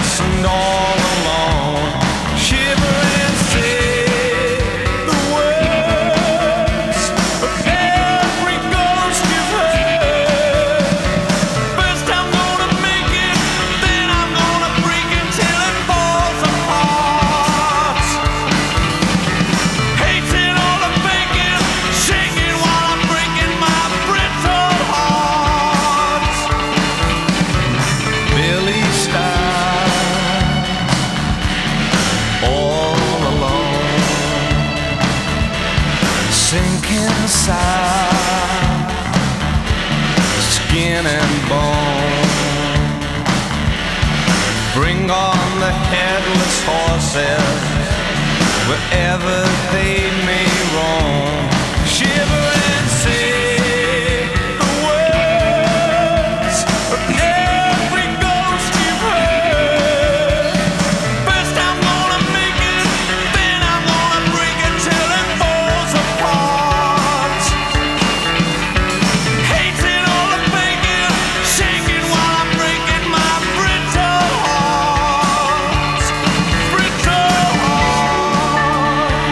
and all alone. Shiver and say the words of every ghost you've heard. First I'm gonna make it, then I'm gonna break it till it falls apart. Hating all the faking, shaking while I'm breaking my brittle heart. Billy Stars, all alone, sinking inside, skin and bone. Bring on the headless horses, wherever they may roam. Shiver and say the words of every ghost you've heard. First I'm gonna make it, then I'm gonna break it till it falls apart. Hating all the faking, shaking while I'm breaking my brittle heart. Brittle heart.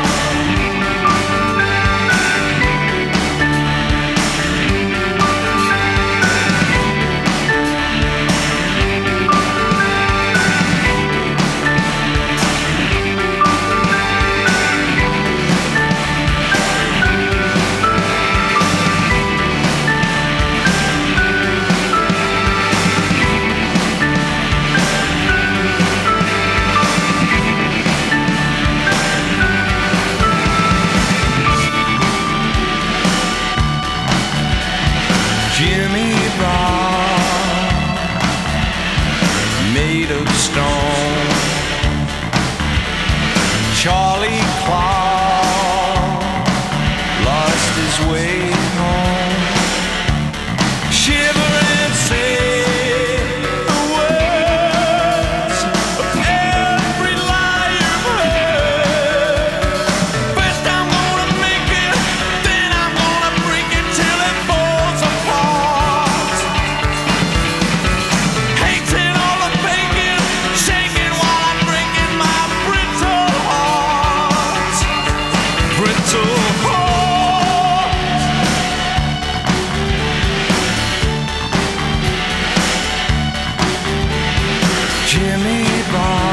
Jimmy Brown, made of stone. Charlie Clark lost his way home. Shiver and say the words of every lie you've heard. First I'm gonna make it, then I'm gonna break it till it falls apart. Hating all the faking, shaking while I'm breaking my brittle heart. Brittle heart. Jimmy Brown.